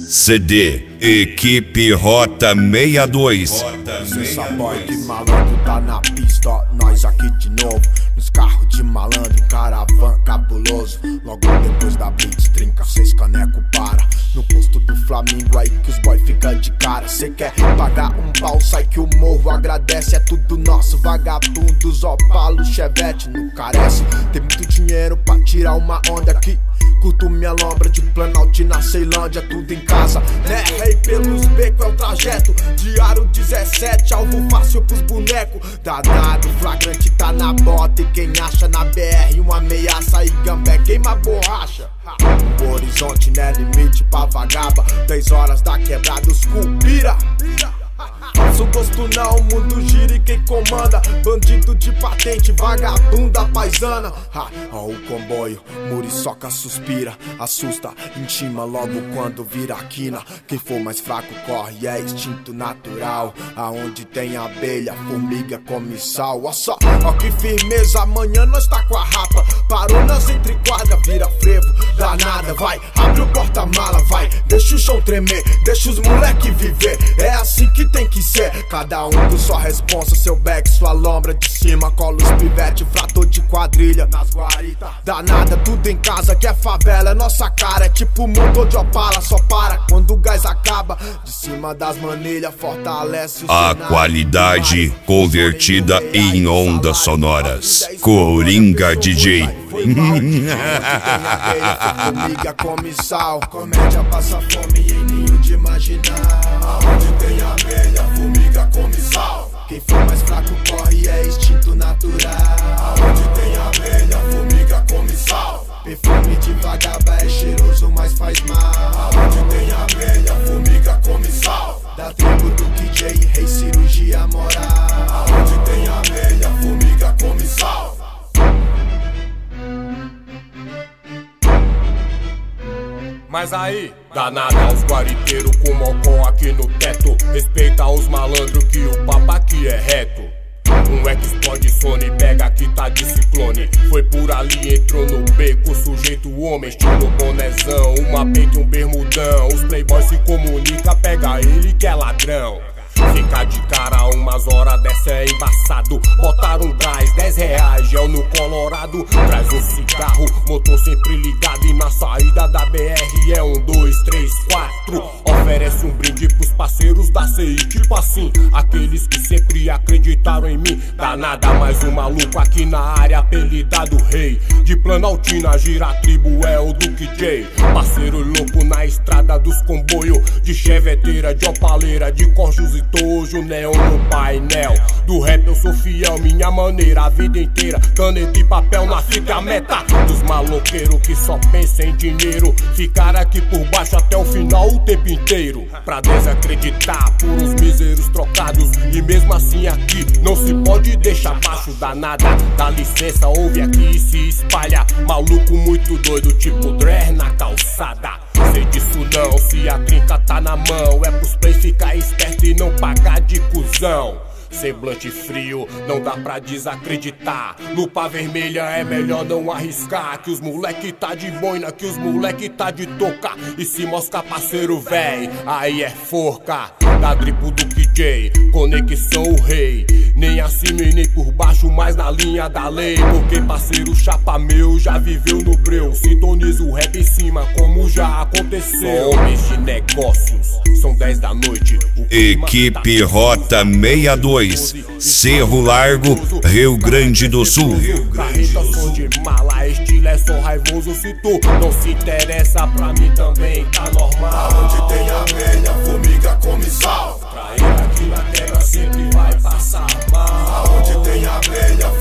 CD Equipe Rota 62. Licença boy, que malandro tá na pista, nós aqui de novo. Nos carros de malandro, caravan cabuloso. Logo depois da blitz, trinca, 6 caneco para. No posto do Flamengo aí que os boy fica de cara. Cê quer pagar um pau, sai que o morro agradece. É tudo nosso, vagabundos, Opala, Chevette não carece. Tem muito dinheiro pra tirar uma onda aqui. Curto minha lombra de Planalto na Ceilândia, tudo em casa, né? Rei pelos becos é o trajeto. Diário 17, alvo fácil pros bonecos. Danado, flagrante tá na bota. E quem acha na BR uma ameaça e gambé queima borracha. O horizonte não é limite pra vagaba. 10 horas da quebrada, os culpira. Faço gosto não, o mundo gira e quem comanda. Bandido de patente, vagabunda paisana. Ó o comboio, muriçoca suspira. Assusta, intima logo quando vira a quina. Quem for mais fraco corre, é instinto natural. Aonde tem abelha, formiga come sal. Ó só, ó que firmeza, amanhã nós tá com a rapa. Parou nas entrequadras, vira frevo, danada, vai. Abre o porta-mala, vai, deixa o chão tremer, deixa os moleque viver. É assim que tem que ser, cada um com sua responsa. Seu back, sua lombra de cima. Cola os pivete, frator de quadrilha nas guaritas. Danada, tudo em casa que é favela, é nossa cara. É tipo motor de Opala, só para quando o gás acaba. De cima das manilhas, fortalece o a qualidade convertida em ondas sonoras. Coringa DJ. Formiga come sal, comédia passa fome em ninho de marginal. Aonde tem abelha, formiga come sal. Quem for mais fraco corre, é instinto natural. Aonde tem abelha, formiga come sal. Perfume de vagaba é cheiroso, mas faz mal. Aonde tem abelha, formiga come sal. Da tribo do KJ, rei cirurgia moral. Aonde tem abelha, formiga come sal. Mas aí, danada, os guariteiros com mocó aqui no teto. Respeita os malandros que o papo aqui é reto. Um é que explode Sony, pega que tá de ciclone. Foi por ali, entrou no beco, sujeito homem, estilo bonezão. Uma peita e um bermudão, os playboys se comunicam, pega ele que é ladrão. Fica de cara umas horas dessa é embaçado. Botaram um gás, 10 reais, gel no Colorado. Traz um cigarro, motor sempre ligado. E na saída da BR é 1, 2, 3, 4. Oferece um brinde pros parceiros da CI, tipo assim, aqueles que sempre acreditaram em mim. Danada, mais um maluco aqui na área, apelidado Rei. De Planaltina, gira a tribo, é o Duque J. Parceiro louco na estrada dos comboios. De cheveteira, de opaleira, de corjos e tojo, neon no painel. Do rap eu sou fiel, minha maneira, a vida inteira. Caneta e papel na fita, a meta dos maloqueiros que só pensam em dinheiro. Ficar aqui por baixo até o final o tempo inteiro, pra desacreditar por uns míseros trocados. E mesmo assim aqui não se pode deixar baixo. Danada, dá licença, ouve aqui e se espalha. Maluco muito doido, tipo Dre na calçada. Sei disso não, se a trinca tá na mão, é pros plays ficar esperto e não pagar de cuzão. Semblante frio, não dá pra desacreditar. Lupa vermelha é melhor não arriscar. Que os moleque tá de boina, que os moleque tá de toca. E se mosca parceiro véi, aí é forca. Da tribo do KJ, conexão o rei. Nem acima e nem por baixo, mas na linha da lei. Porque parceiro chapa meu já viveu no breu. Sintoniza o rap em cima como já aconteceu. Homens de negócios, são 10 da noite. Equipe Rota 62, Cerro Largo, Rio Grande do Sul. Carreta som de mala, estilo é só raivoso. Se tu não se interessa, pra mim também tá normal. Aonde tem abelha, formiga come sal. Traíra aqui na terra sempre vai passar mal. Aonde tem abelha,